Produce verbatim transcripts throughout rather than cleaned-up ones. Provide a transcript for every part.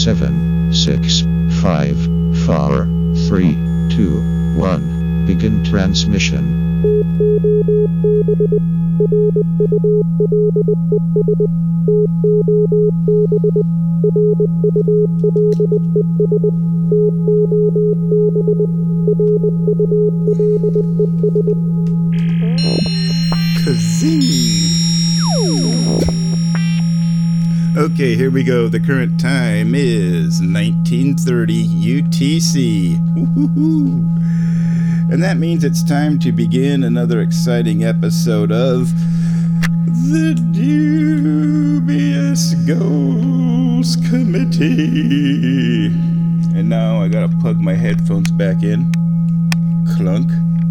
seven, six, five, four, three, two, one. Begin transmission. Kazing! Okay, here we go. The current time is nineteen thirty U T C. Woo-hoo-hoo. And that means it's time to begin another exciting episode of the Dubious Goals Committee. And now I gotta plug my headphones back in. Clunk.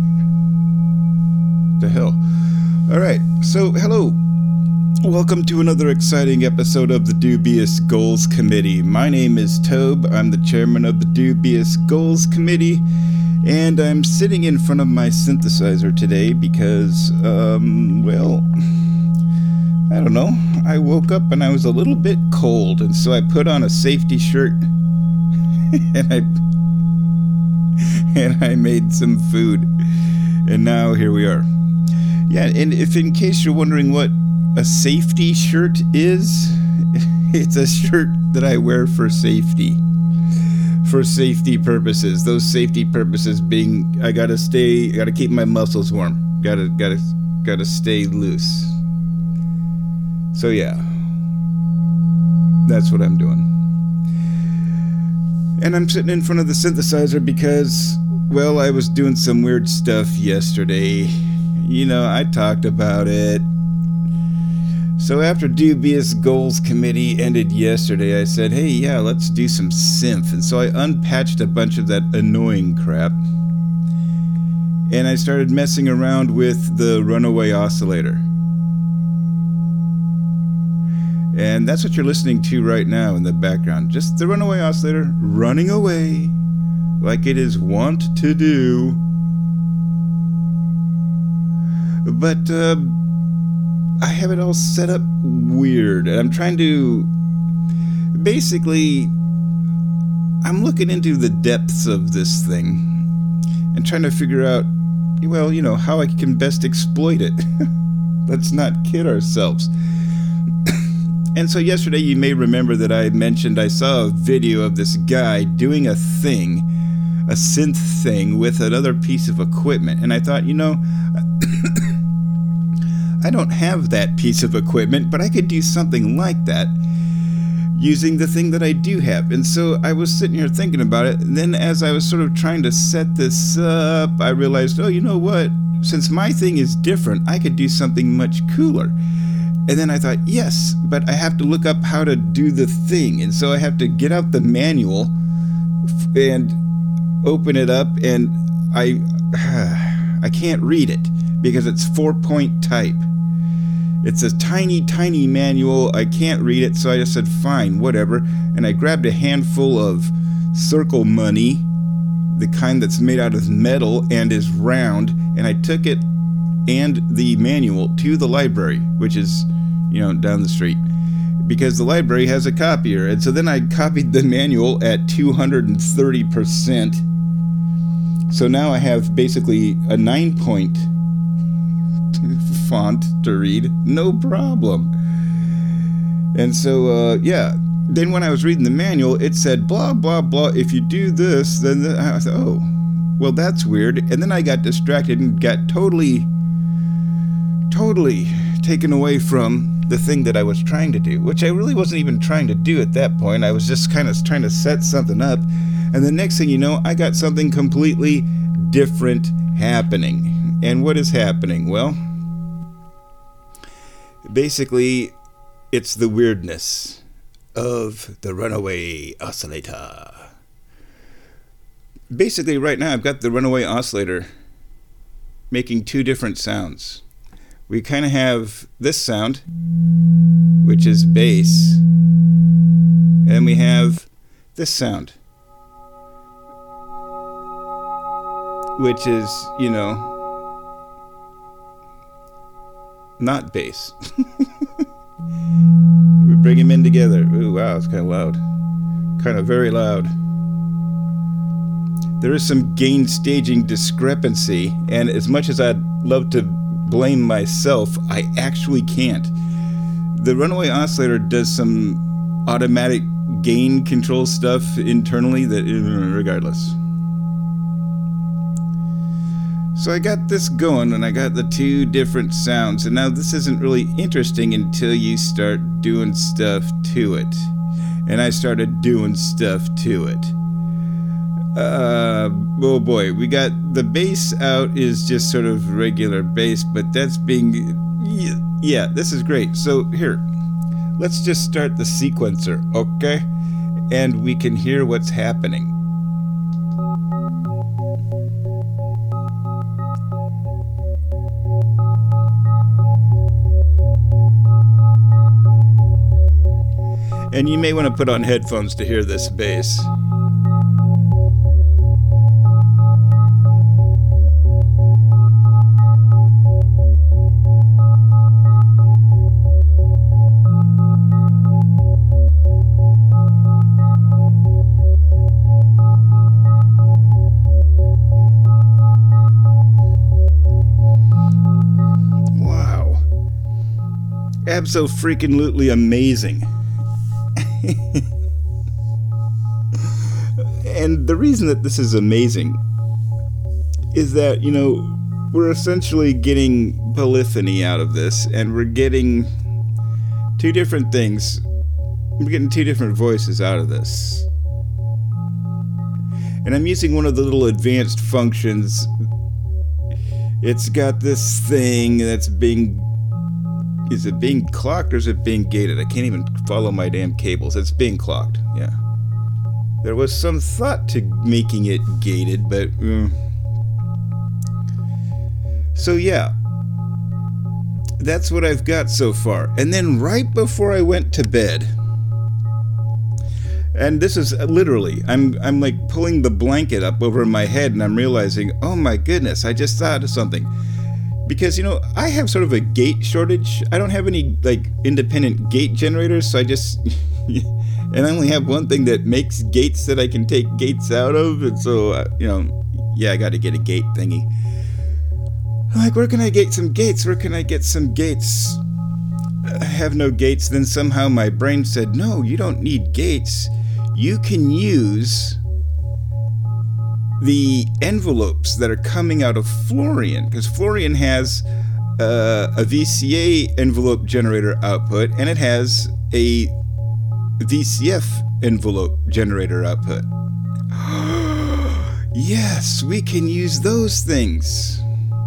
The hell. Alright, so hello. Welcome to another exciting episode of the Dubious Goals Committee. My name is Tobe. I'm the chairman of the Dubious Goals Committee. And I'm sitting in front of my synthesizer today because, um, well, I don't know. I woke up and I was a little bit cold, and so I put on a safety shirt and I and I made some food. And now here we are. Yeah, and if in case you're wondering what a safety shirt is, it's a shirt that I wear for safety. For safety purposes. Those safety purposes being I gotta stay I gotta keep my muscles warm. Gotta gotta gotta stay loose. So yeah. That's what I'm doing. And I'm sitting in front of the synthesizer because, well, I was doing some weird stuff yesterday. You know, I talked about it. So after Dubious Goals Committee ended yesterday, I said, hey, yeah, let's do some synth. And so I unpatched a bunch of that annoying crap. And I started messing around with the Runaway Oscillator. And that's what you're listening to right now in the background. Just the Runaway Oscillator running away like it is wont to do. But, uh... I have it all set up weird, and I'm trying to, basically, I'm looking into the depths of this thing, and trying to figure out, well, you know, how I can best exploit it. Let's not kid ourselves. And so yesterday you may remember that I mentioned I saw a video of this guy doing a thing, a synth thing, with another piece of equipment, and I thought, you know, I don't have that piece of equipment, but I could do something like that using the thing that I do have. And so I was sitting here thinking about it, and then as I was sort of trying to set this up, I realized, oh, you know what? Since my thing is different, I could do something much cooler. And then I thought, yes, but I have to look up how to do the thing. And so I have to get out the manual and open it up, and I, I can't read it because it's four-point type. It's a tiny, tiny manual. I can't read it, so I just said, fine, whatever. And I grabbed a handful of circle money, the kind that's made out of metal and is round, and I took it and the manual to the library, which is, you know, down the street, because the library has a copier. And so then I copied the manual at two hundred thirty percent. So now I have basically a nine-point font to read, no problem. And so, uh, yeah, then when I was reading the manual, it said, blah, blah, blah, if you do this, then the, I thought, oh, well, that's weird. And then I got distracted and got totally, totally taken away from the thing that I was trying to do, which I really wasn't even trying to do at that point. I was just kind of trying to set something up. And the next thing you know, I got something completely different happening. And what is happening? Well, basically, it's the weirdness of the Runaway Oscillator. Basically, right now, I've got the Runaway Oscillator making two different sounds. We kind of have this sound, which is bass, and we have this sound, which is, you know, not bass. We bring them in together. Ooh, wow, it's kind of loud. kind of very loud. There is some gain staging discrepancy, and as much as I'd love to blame myself, I actually can't. The Runaway Oscillator does some automatic gain control stuff internally that, regardless. So I got this going, and I got the two different sounds, and now this isn't really interesting until you start doing stuff to it. And I started doing stuff to it. Uh, oh boy, we got the bass out is just sort of regular bass, but that's being, yeah, this is great. So here, let's just start the sequencer, okay? And we can hear what's happening. And you may want to put on headphones to hear this bass. Wow. Abso-freaking-lutely amazing. And the reason that this is amazing is that, you know, we're essentially getting polyphony out of this, and we're getting two different things. We're getting two different voices out of this. And I'm using one of the little advanced functions. It's got this thing that's being... Is it being clocked or is it being gated? I can't even follow my damn cables. It's being clocked, yeah. There was some thought to making it gated, but... Uh, so yeah. That's what I've got so far. And then right before I went to bed... And this is literally, I'm, I'm like pulling the blanket up over my head and I'm realizing, oh my goodness, I just thought of something. Because, you know, I have sort of a gate shortage. I don't have any, like, independent gate generators, so I just... and I only have one thing that makes gates that I can take gates out of, and so, uh, you know, yeah, I gotta get a gate thingy. I'm like, where can I get some gates? Where can I get some gates? I have no gates. Then somehow my brain said, no, you don't need gates. You can use... the envelopes that are coming out of Florian, because Florian has uh, a V C A envelope generator output, and it has a V C F envelope generator output. Yes, we can use those things.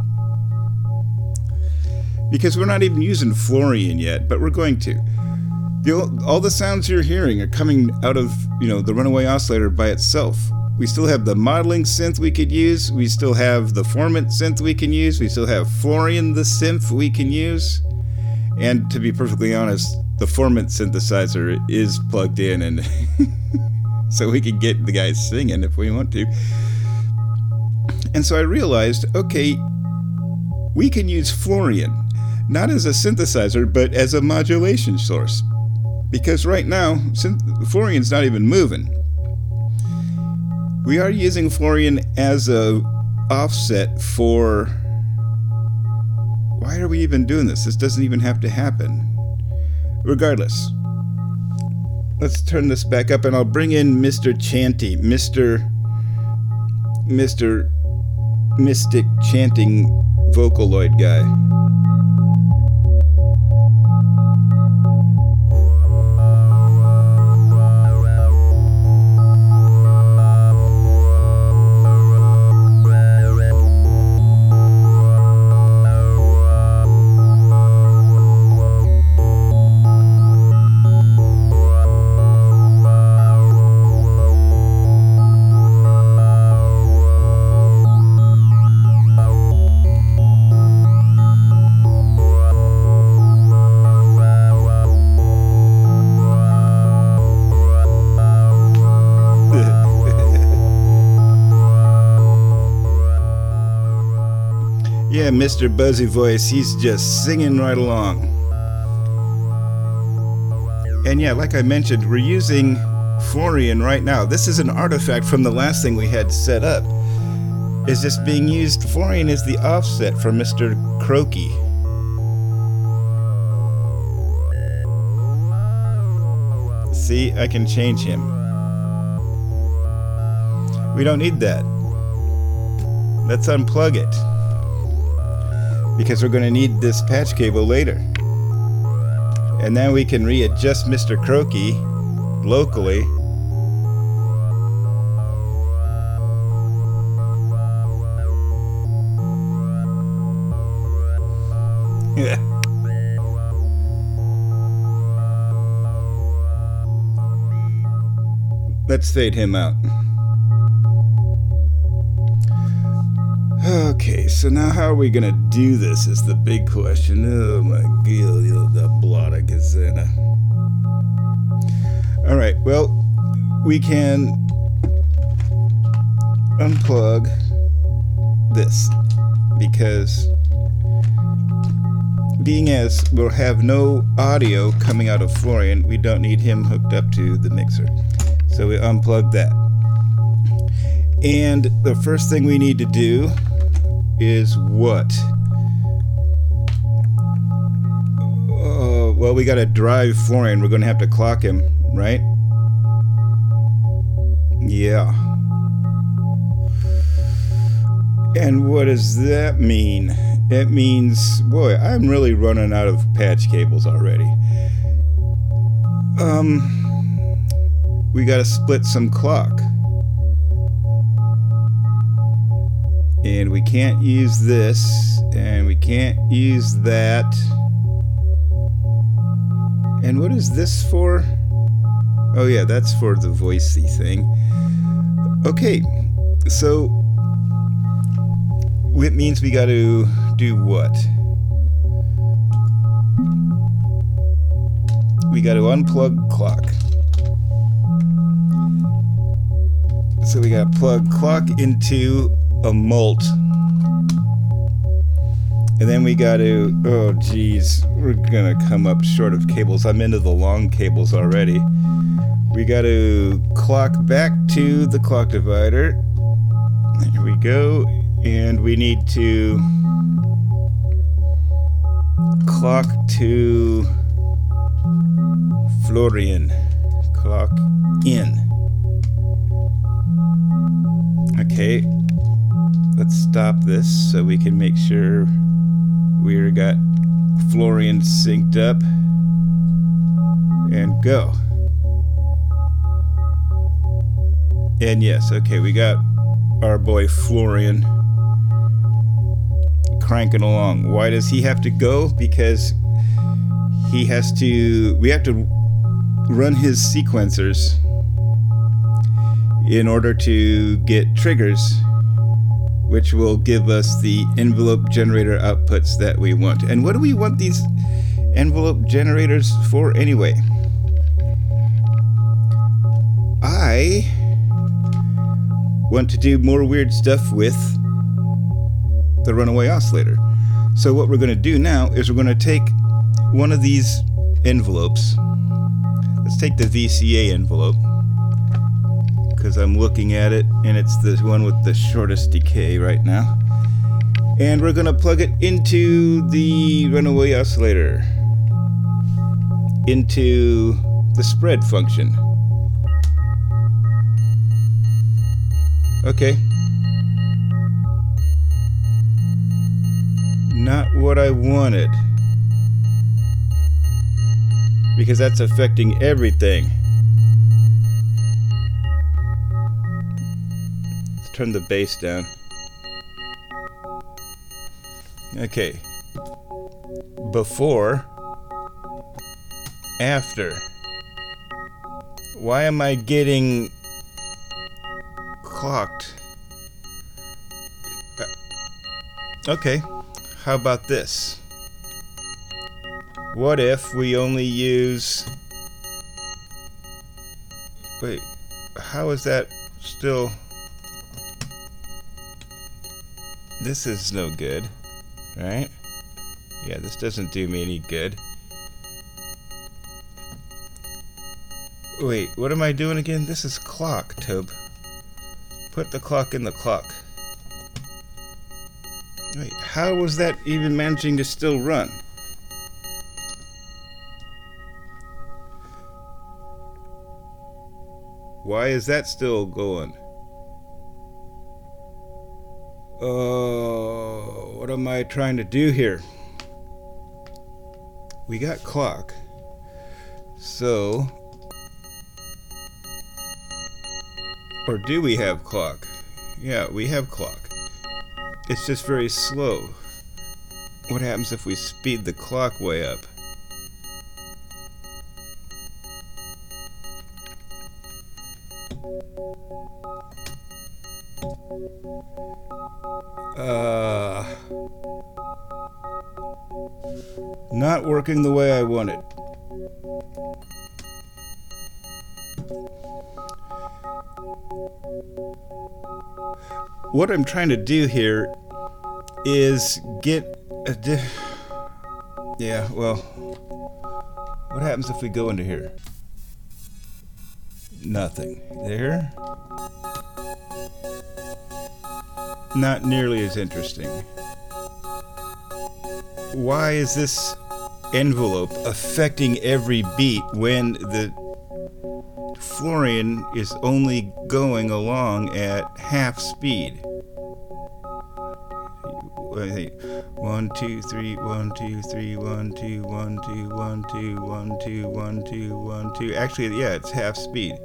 Because we're not even using Florian yet, but we're going to. The, all the sounds you're hearing are coming out of, you know, the Runaway Oscillator by itself. We still have the modeling synth we could use. We still have the Formant synth we can use. We still have Florian the synth we can use. And to be perfectly honest, the Formant synthesizer is plugged in, and so we can get the guys singing if we want to. And so I realized, okay, we can use Florian, not as a synthesizer, but as a modulation source. Because right now, synth- Florian's not even moving. We are using Florian as a offset for... Why are we even doing this? This doesn't even have to happen. Regardless. Let's turn this back up and I'll bring in Mister Chanty. Mister Mister Mystic Chanting Vocaloid guy. Yeah, Mister Buzzy Voice, he's just singing right along. And yeah, like I mentioned, we're using Florian right now. This is an artifact from the last thing we had set up. Is this being used? Florian is the offset for Mister Croaky. See, I can change him. We don't need that. Let's unplug it, because we're going to need this patch cable later. And then we can readjust Mister Croaky locally. Yeah. Let's fade him out. Okay, so now how are we gonna do this is the big question. Oh my god, the blotter Gazana. Alright, well, we can unplug this, because being as we'll have no audio coming out of Florian, we don't need him hooked up to the mixer. So we unplug that. And the first thing we need to do is what? Uh, well, we got to drive Florian. We're going to have to clock him, right? Yeah. And what does that mean? It means, boy, I'm really running out of patch cables already. Um, we got to split some clock. And we can't use this, and we can't use that. And what is this for? Oh yeah, that's for the voicey thing. Okay, so it means we got to do what? We got to unplug clock. So we got to plug clock into a mult, and then we got to, oh geez, we're gonna come up short of cables. I'm into the long cables already. We got to clock back to the clock divider. There we go. And we need to clock to Florian. Clock in. Okay. Let's stop this so we can make sure we got Florian synced up. And go. And yes, okay, we got our boy Florian cranking along. Why does he have to go? Because he has to, we have to run his sequencers in order to get triggers, which will give us the envelope generator outputs that we want. And what do we want these envelope generators for anyway? I want to do more weird stuff with the runaway oscillator. So what we're going to do now is we're going to take one of these envelopes. Let's take the V C A envelope, because I'm looking at it and it's the one with the shortest decay right now. And we're going to plug it into the runaway oscillator, into the spread function. Okay. Not what I wanted, because that's affecting everything. Let's turn the bass down. Okay. Before, after. Why am I getting clocked? Okay. How about this? What if we only use... Wait, how is that still... This is no good, right? Yeah, this doesn't do me any good. Wait, what am I doing again? This is clock, Tobe. Put the clock in the clock. Wait, how was that even managing to still run? Why is that still going? Oh, what am I trying to do here? We got clock. So, or do we have clock? Yeah, we have clock. It's just very slow. What happens if we speed the clock way up? Uh, not working the way I wanted. What I'm trying to do here is get a di- yeah, well, what happens if we go into here? Nothing. There? Not nearly as interesting. Why is this envelope affecting every beat when the Florian is only going along at half speed? One, two, three, one, two, three, one, two, one, two, one, two, one, two, one, two, one, two. Actually, yeah, it's half speed.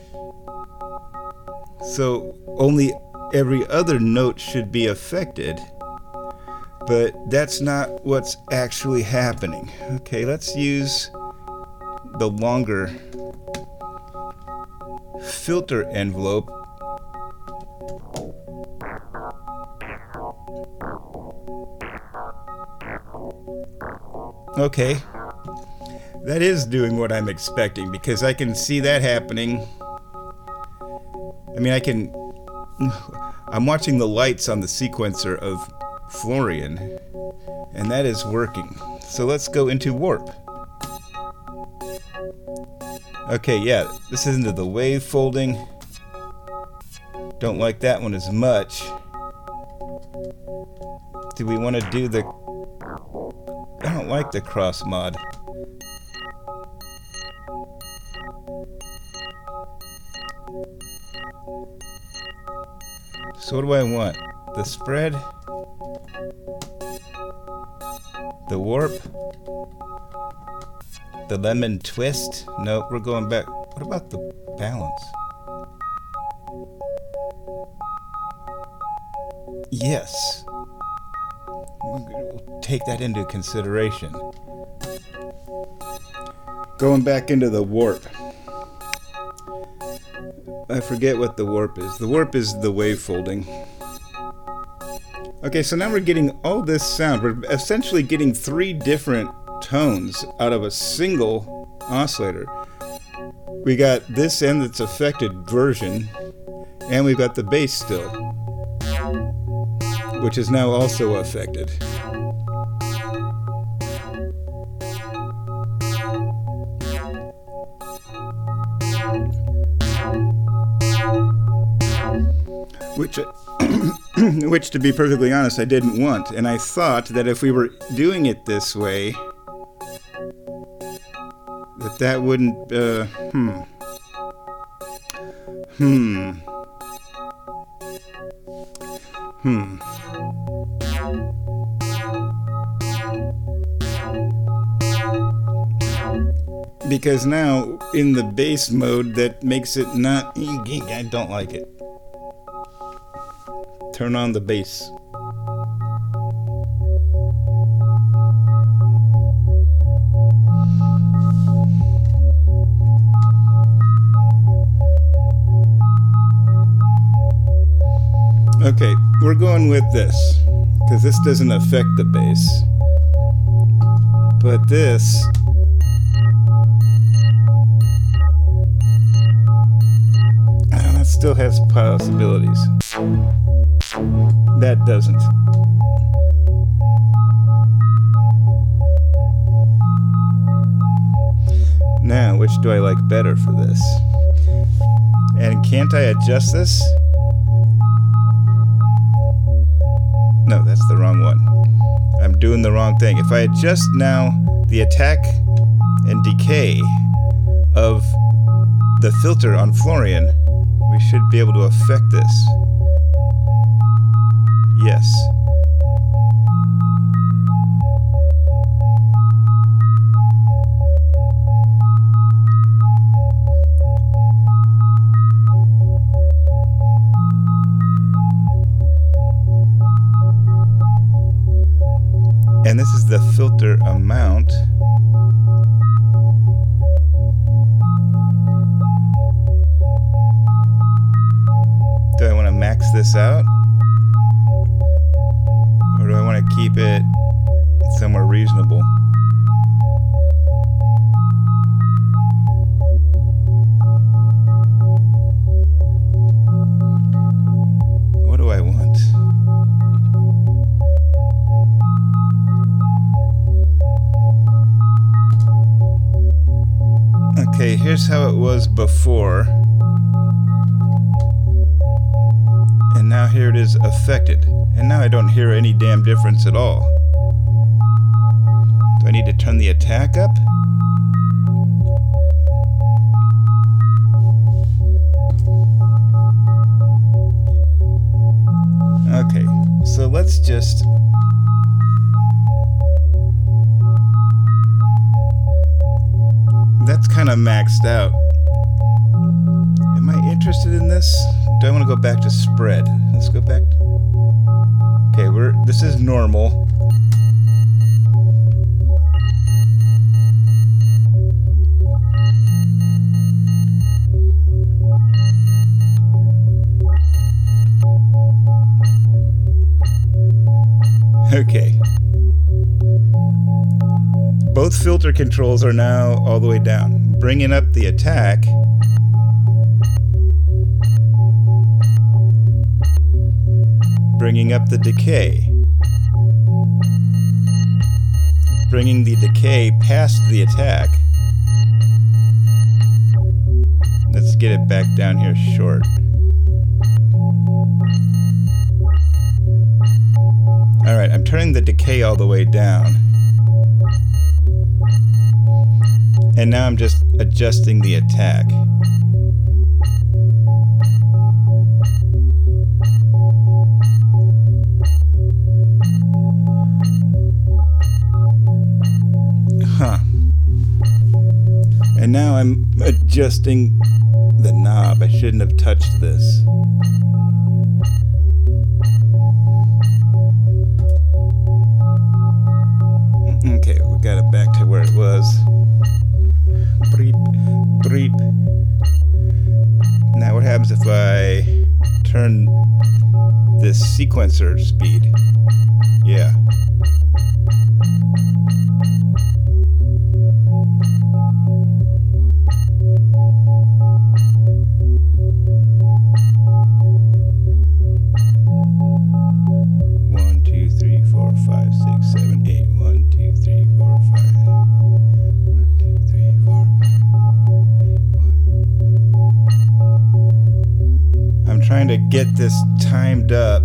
So only every other note should be affected, but that's not what's actually happening. Okay, let's use the longer filter envelope. Okay, that is doing what I'm expecting, because I can see that happening. I mean, I can... I'm watching the lights on the sequencer of Florian, and that is working. So let's go into warp. Okay, yeah, this is into the wave folding. Don't like that one as much. Do we want to do the... I don't like the cross mod. So what do I want? The spread? The warp? The lemon twist? No, we're going back. What about the balance? Yes. We'll take that into consideration. Going back into the warp. I forget what the warp is. The warp is the wave folding. Okay, so now we're getting all this sound. We're essentially getting three different tones out of a single oscillator. We got this end that's affected version, and we've got the bass still, which is now also affected. Which, which, to be perfectly honest, I didn't want. And I thought that if we were doing it this way, that that wouldn't, uh, hmm. Hmm. Hmm. Because now, in the bass mode, that makes it not... I don't like it. Turn on the bass. Okay, we're going with this, because this doesn't affect the bass. But this... Uh, that still has possibilities. That doesn't. Now, which do I like better for this? And can't I adjust this? No, that's the wrong one. I'm doing the wrong thing. If I adjust now the attack and decay of the filter on Florian, we should be able to affect this. Yes. And this is the filter amount. Do I want to max this out? Or do I want to keep it somewhere reasonable? What do I want? Okay, here's how it was before. And now here it is affected. And now I don't hear any damn difference at all. Do I need to turn the attack up? Okay, so let's just... That's kind of maxed out. Am I interested in this? Do I want to go back to spread? Let's go back. Okay, we're this is normal. Okay. Both filter controls are now all the way down, bringing up the attack. Bringing up the decay. Bringing the decay past the attack. Let's get it back down here short. Alright, I'm turning the decay all the way down. And now I'm just adjusting the attack. Huh. And now I'm adjusting the knob. I shouldn't have touched this. Okay, we got it back to where it was. Breep, breep. Now what happens if I turn this sequencer speed? Yeah. One, two, three, four, five, six, seven, eight. One, two, three, four, five. One, two, three, four, five. I'm trying to get this timed up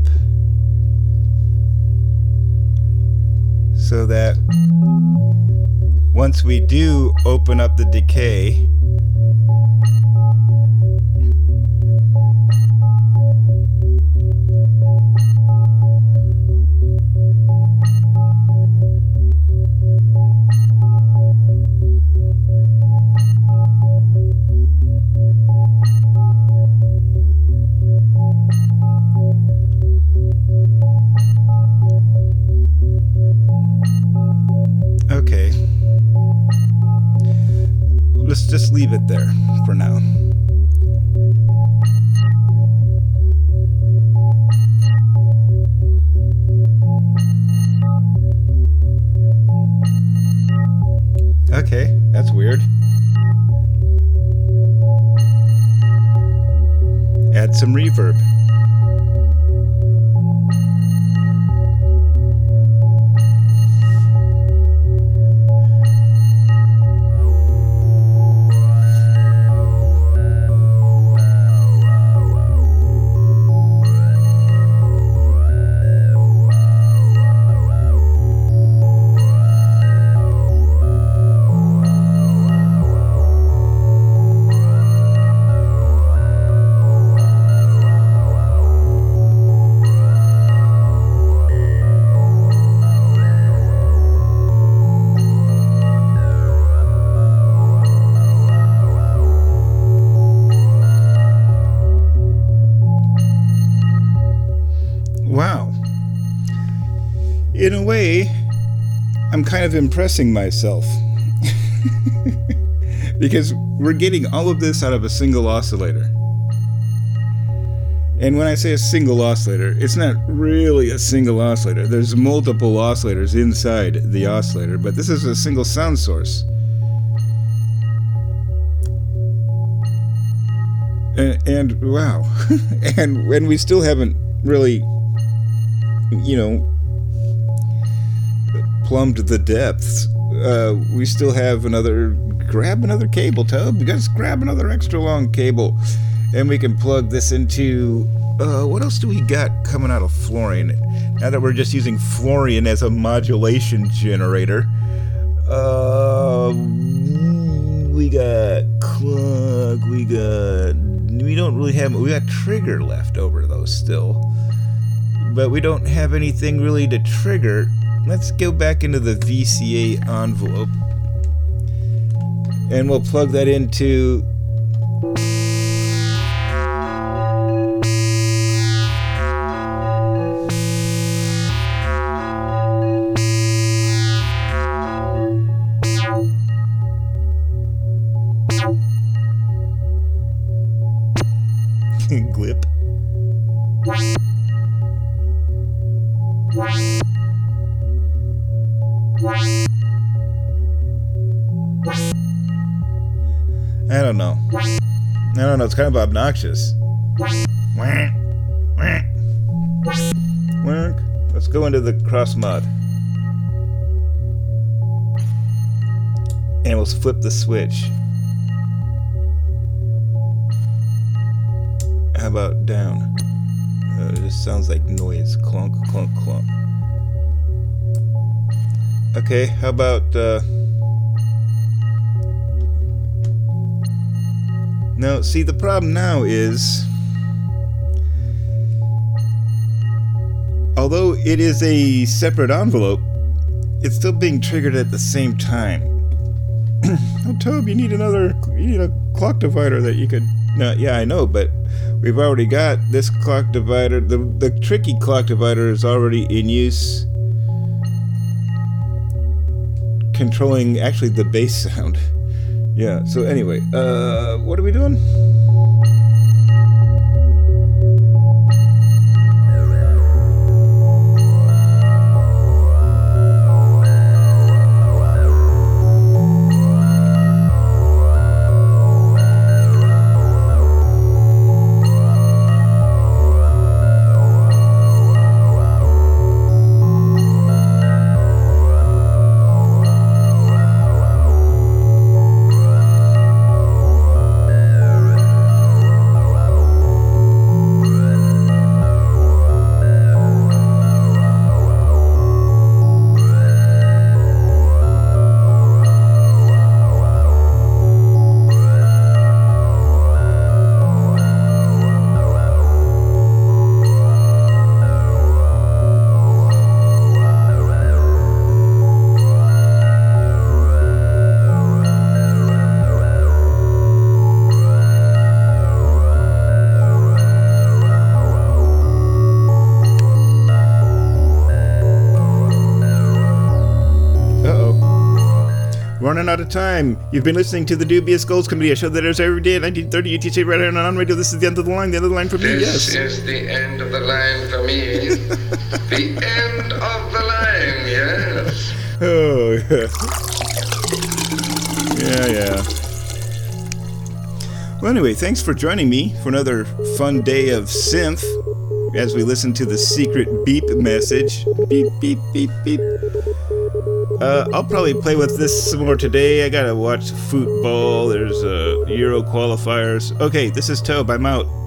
so that once we do open up the decay, okay, let's just leave it there for now. Okay, that's weird. Add some reverb. in a way, I'm kind of impressing myself. Because we're getting all of this out of a single oscillator. And when I say a single oscillator, it's not really a single oscillator. There's multiple oscillators inside the oscillator, but this is a single sound source. And, and wow. and when we still haven't really, you know, plumbed the depths. Uh, we still have another, grab another cable, Tub. Just grab another extra long cable. And we can plug this into, uh, what else do we got coming out of fluorine? Now that we're just using fluorine as a modulation generator. Uh, we got clog, we got, we don't really have, we got trigger left over though still. But we don't have anything really to trigger. Let's go back into the V C A envelope. And we'll plug that into... Glip. I don't know. I don't know, it's kind of obnoxious. Let's go into the cross mod. And we'll flip the switch. How about down? Uh, it just sounds like noise. Clunk, clunk, clunk. Okay, how about... Uh... No, see, the problem now is... Although it is a separate envelope, it's still being triggered at the same time. Oh, Tobe, you need another... You need a clock divider that you could... No, yeah, I know, but... We've already got this clock divider. The, the tricky clock divider is already in use. Controlling, actually, the bass sound. Yeah, so anyway, uh, what are we doing? Running out of time. You've been listening to the Dubious Goals Committee, a show that airs every day at nineteen thirty U T C right here on On Radio. This is the end of the line. The end of the line for me, This yes. is the end of the line for me. The end of the line, yes. Oh, yeah. Yeah, yeah. Well, anyway, thanks for joining me for another fun day of synth as we listen to the secret beep message. Beep, beep, beep, beep. Uh, I'll probably play with this some more today. I gotta watch football. There's uh, Euro qualifiers. Okay, this is Tobe. I'm out.